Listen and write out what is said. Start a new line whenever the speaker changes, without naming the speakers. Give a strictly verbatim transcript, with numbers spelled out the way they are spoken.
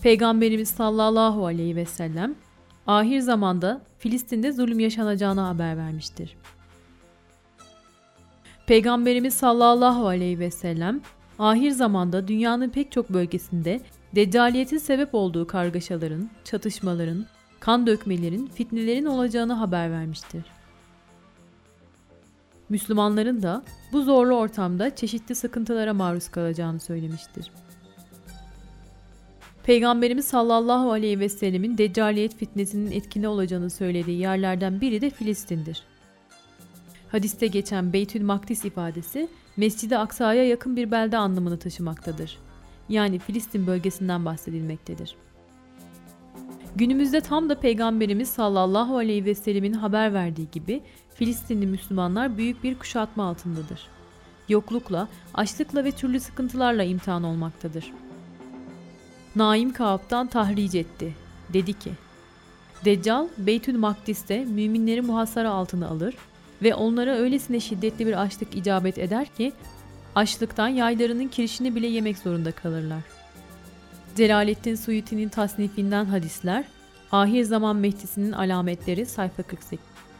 Peygamberimiz sallallahu aleyhi ve sellem ahir zamanda Filistin'de zulüm yaşanacağını haber vermiştir. Peygamberimiz sallallahu aleyhi ve sellem ahir zamanda dünyanın pek çok bölgesinde deccaliyetin sebep olduğu kargaşaların, çatışmaların, kan dökmelerin, fitnelerin olacağını haber vermiştir. Müslümanların da bu zorlu ortamda çeşitli sıkıntılara maruz kalacağını söylemiştir. Peygamberimiz sallallahu aleyhi ve sellemin deccaliyet fitnesinin etkili olacağını söylediği yerlerden biri de Filistin'dir. Hadiste geçen Beytül Makdis ifadesi, Mescid-i Aksa'ya yakın bir belde anlamını taşımaktadır. Yani Filistin bölgesinden bahsedilmektedir. Günümüzde tam da Peygamberimiz sallallahu aleyhi ve sellemin haber verdiği gibi Filistinli Müslümanlar büyük bir kuşatma altındadır. Yoklukla, açlıkla ve türlü sıkıntılarla imtihan olmaktadır. Naim Kâb'dan tahric etti. Dedi ki, Deccal, Beytül Makdis'te müminleri muhasara altına alır ve onlara öylesine şiddetli bir açlık icabet eder ki, açlıktan yaylarının kirişini bile yemek zorunda kalırlar. Celaleddin Suyuti'nin tasnifinden hadisler, Ahir Zaman Mehdisi'nin alametleri sayfa kırk sekiz.